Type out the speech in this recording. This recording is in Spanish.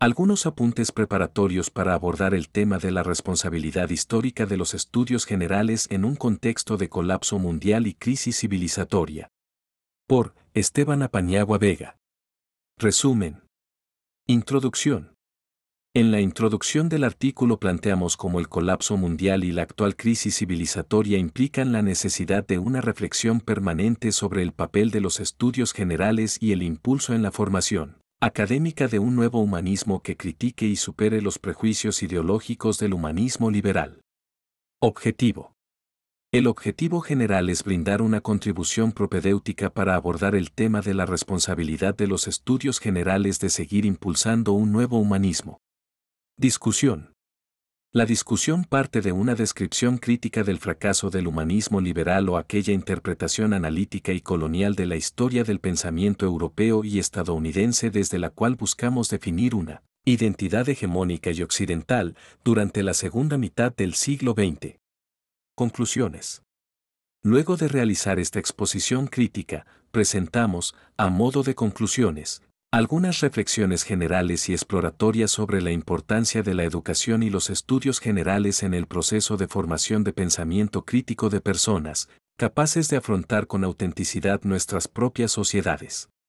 Algunos apuntes preparatorios para abordar el tema de la responsabilidad histórica de los estudios generales en un contexto de colapso mundial y crisis civilizatoria. Por Esteban Apaniagua Vega. Resumen. Introducción. En la introducción del artículo planteamos cómo el colapso mundial y la actual crisis civilizatoria implican la necesidad de una reflexión permanente sobre el papel de los estudios generales y el impulso en la formación académica de un nuevo humanismo que critique y supere los prejuicios ideológicos del humanismo liberal. Objetivo. El objetivo general es brindar una contribución propedéutica para abordar el tema de la responsabilidad de los estudios generales de seguir impulsando un nuevo humanismo. Discusión. La discusión parte de una descripción crítica del fracaso del humanismo liberal o aquella interpretación analítica y colonial de la historia del pensamiento europeo y estadounidense desde la cual buscamos definir una identidad hegemónica y occidental durante la segunda mitad del siglo XX. Conclusiones. Luego de realizar esta exposición crítica, presentamos, a modo de conclusiones, algunas reflexiones generales y exploratorias sobre la importancia de la educación y los estudios generales en el proceso de formación de pensamiento crítico de personas, capaces de afrontar con autenticidad nuestras propias sociedades.